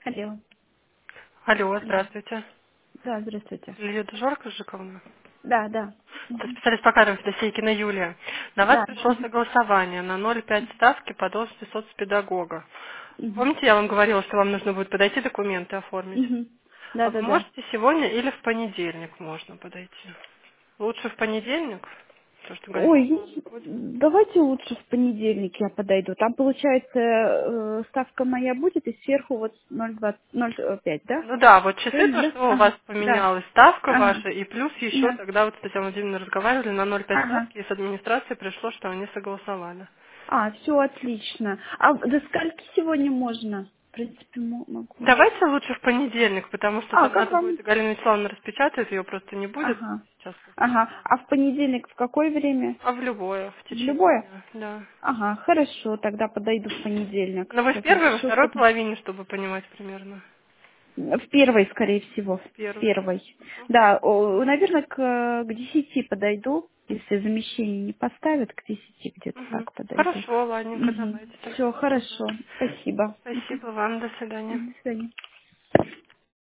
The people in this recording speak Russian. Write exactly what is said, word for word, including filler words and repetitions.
Алло. Алло, Да. здравствуйте. Да, здравствуйте. Лидия Жорка Жиковна. Да, да. Это Мгм. специалист по кадрам Федосейкина Юлия. На вас Да. пришло Мгм. согласование на ноль целых пять ставки по должности соцпедагога. Мгм. Помните, я вам говорила, что вам нужно будет подойти документы оформить? Мгм. Да, А вы да, да. можете сегодня или в понедельник можно подойти? Лучше в понедельник, потому что Галина Ой, будет. давайте лучше в понедельник я подойду. Там, получается, э, ставка моя будет, и сверху вот ноль двадцать, ноль пять, да? Ну да, вот часы, Правильно, то, да? что у вас Ага. Да. поменялась ставка Ага. ваша, и плюс еще Да. тогда вот с Татьяной Владимировной разговаривали на ноль целых пять Ага. ставки, и с администрации пришло, что они согласовали. А, все отлично. А до скольки сегодня можно? В принципе, мо- могу. Давайте лучше в понедельник, потому что А, там как надо будет, вам? Галина Вячеславовна распечатает, ее просто не будет Ага. сейчас как бы. Ага. А в понедельник в какое время? А в любое, в В течение любое? дня, да. Ага, хорошо, тогда подойду в понедельник. Но вы в Сейчас первой, во напишу, второй чтобы... половине, чтобы понимать примерно. В первой, скорее всего, В в первой. первой. Да, наверное, к, к десяти подойду, если замещение не поставят, к десяти где-то Угу. так подойду. Хорошо, ладненько, Угу. давайте тогда. Все, Мгм. хорошо, спасибо. Мгм. Спасибо вам, до свидания. До свидания.